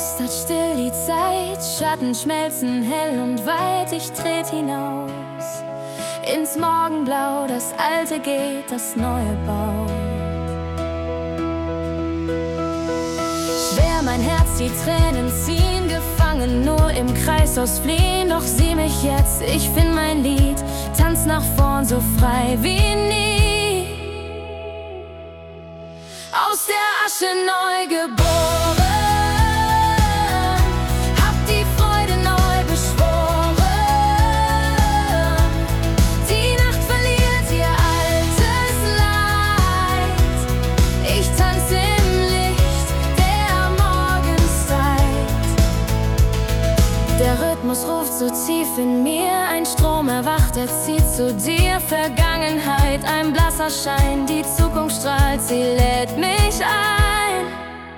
flüstert still die Zeit, Schatten schmelzen hell und weit, ich tret hinaus ins Morgenblau, das Alte geht, das Neue baut. Schwer mein Herz, die Tränen ziehen, gefangen nur im Kreis aus Fliehen. Doch sieh mich jetzt, ich find mein Lied, tanz nach vorn so frei wie nie. Aus der Asche neu geboren, hab die Freude neu beschworen. Die Nacht verliert ihr altes Leid, ich tanze im Licht der Morgenszeit. Der Rhythmus ruft so tief in mir, ein Strom erwacht, er zieht zu dir. Vergangenheit, ein blasser Schein, die Zukunft strahlt, sie lädt mich ein.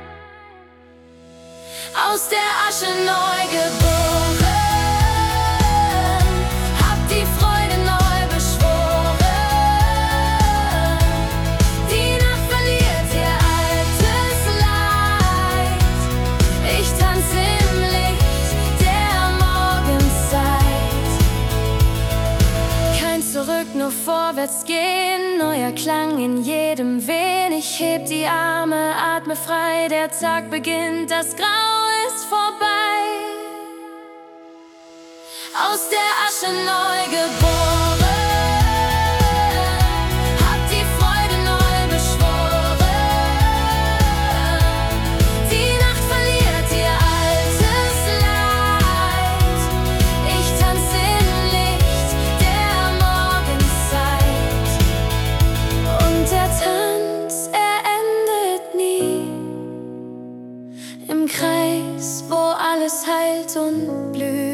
Aus der Asche neu geboren, hab die Freude neu beschworen. Die Nacht verliert ihr altes Leid, ich tanze im Licht der Morgenzeit. Kein Zurück, nur vorwärts gehen, neuer Klang in jedem Wehen. Ich heb die Arme, atme frei, der Tag beginnt, das Grau ist vorbei. Aus der Asche neu geboren, hab die Freude neu beschworen. Die Nacht verliert ihr altes Leid, ich tanze im Licht der Morgenzeit. Und der Tanz, er endet nie, im Kreis, wo alles heilt und blüht.